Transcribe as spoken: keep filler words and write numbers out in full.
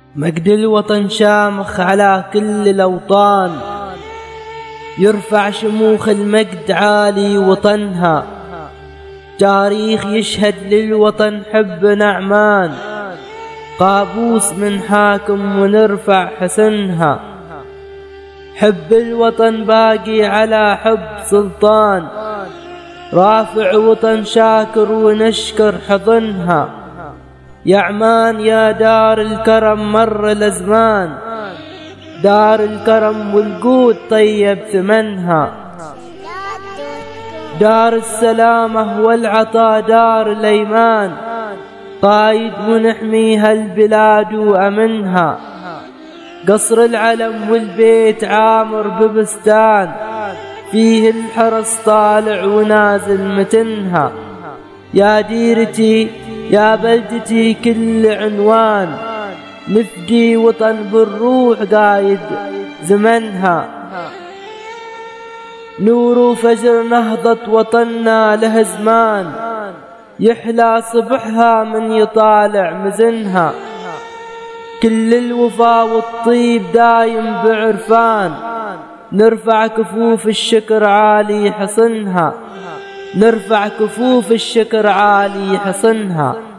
مجد الوطن شامخ على كل الأوطان، يرفع شموخ المجد عالي وطنها. تاريخ يشهد للوطن حب نعمان، قابوس من حاكم ونرفع حسنها. حب الوطن باقي على حب سلطان، رافع وطن شاكر ونشكر حضنها. يا عمان يا دار الكرم مر الأزمان، دار الكرم والجود طيب ثمنها. دار السلامة والعطا دار الأيمان، قايد ونحميها البلاد وأمنها. قصر العلم والبيت عامر ببستان، فيه الحرس طالع ونازل متنها. يا ديرتي يا بلدتي كل عنوان، نفدي وطن بالروح قايد زمنها. نور فجر نهضة وطننا له زمان، يحلى صبحها من يطالع مزنها. كل الوفا والطيب دايم بعرفان، نرفع كفوف الشكر عالي حصنها. نرفع كفوف الشكر عالي حصنها.